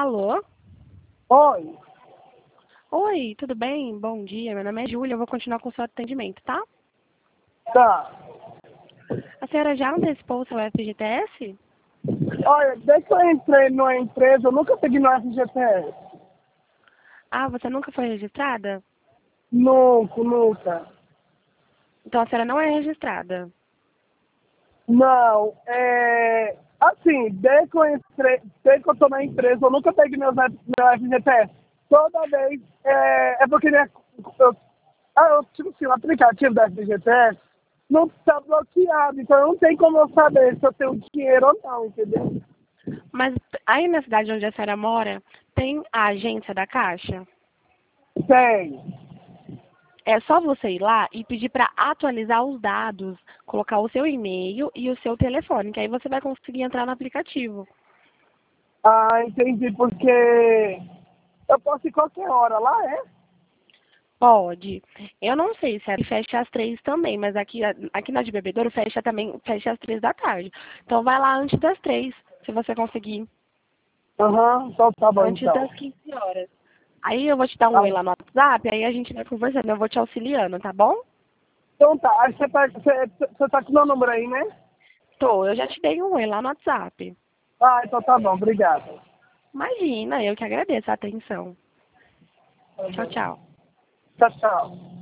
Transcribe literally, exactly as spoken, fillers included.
Alô? Oi. Oi, tudo bem? Bom dia, meu nome é Júlia, eu vou continuar com o seu atendimento, tá? Tá. A senhora já antecipou o seu F G T S? Olha, desde que eu entrei numa empresa, eu nunca peguei no F G T S. Ah, você nunca foi registrada? Nunca, nunca. Então a senhora não é registrada. Não, é... Assim, desde que eu entrei, desde que eu tô na empresa, eu nunca peguei meus, F- meu F G T S. Toda vez, é, é porque né, eu, ah, eu, tipo assim, o aplicativo da F G T S não tá bloqueado, então não tem como eu saber se eu tenho dinheiro ou não, entendeu? Mas aí na cidade onde a senhora mora, tem a agência da Caixa? Tem. É só você ir lá e pedir para atualizar os dados, colocar o seu e-mail e o seu telefone, que aí você vai conseguir entrar no aplicativo. Ah, entendi, porque eu posso ir qualquer hora lá, é? Pode. Eu não sei se aqui fecha às três também, mas aqui, aqui na de Bebedouro fecha também, fecha às três da tarde. Então vai lá antes das três, se você conseguir. Aham, então tá bom Antes então. das quinze horas. Aí eu vou te dar um Ah, oi lá no WhatsApp, aí a gente vai conversando, eu vou te auxiliando, tá bom? então tá, aí você tá, você, você tá com o meu número aí, né? Tô, eu já te dei um oi lá no WhatsApp. Ah, então tá bom, obrigado. Imagina, eu que agradeço a atenção. Tá Tchau, bom. tchau. Tchau, tchau.